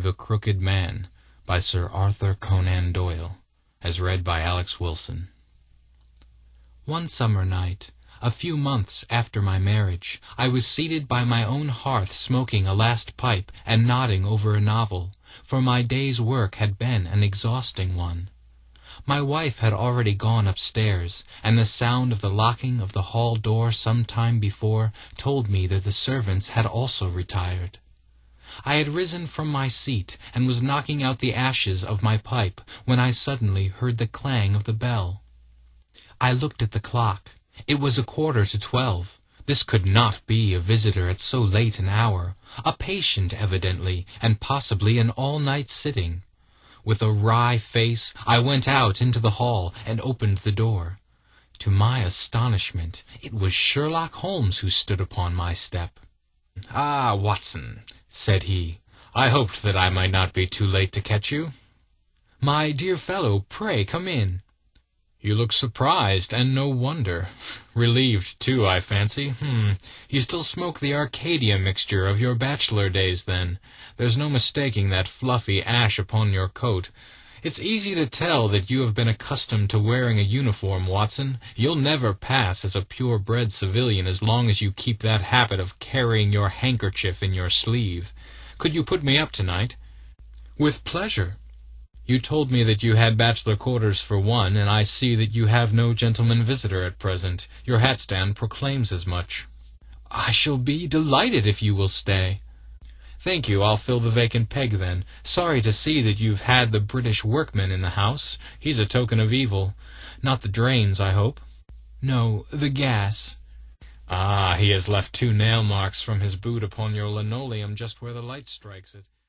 The Crooked Man by Sir Arthur Conan Doyle, as read by Alex Wilson. One summer night, a few months after my marriage, I was seated by my own hearth smoking a last pipe and nodding over a novel, for my day's work had been an exhausting one. My wife had already gone upstairs, and the sound of the locking of the hall door some time before told me that the servants had also retired. I had risen from my seat and was knocking out the ashes of my pipe when I suddenly heard the clang of the bell. I looked at the clock. It was 11:45. This could not be a visitor at so late an hour, a patient evidently, and possibly an all-night sitting. With a wry face, I went out into the hall and opened the door. To my astonishment, it was Sherlock Holmes who stood upon my step. "Ah, Watson," said he, "I hoped that I might not be too late to catch you." "My dear fellow, pray come in." "You look surprised, and no wonder. Relieved, too, I fancy. You still smoke the Arcadia mixture of your bachelor days, then. There's no mistaking that fluffy ash upon your coat. It's easy to tell that you have been accustomed to wearing a uniform, Watson. You'll never pass as a pure-bred civilian as long as you keep that habit of carrying your handkerchief in your sleeve. Could you put me up tonight?" "With pleasure." "You told me that you had bachelor quarters for one, and I see that you have no gentleman visitor at present. Your hat-stand proclaims as much." "I shall be delighted if you will stay." "Thank you, I'll fill the vacant peg then. Sorry to see that you've had the British workman in the house. He's a token of evil. Not the drains, I hope?" "No, the gas." "Ah, he has left 2 nail marks from his boot upon your linoleum just where the light strikes it."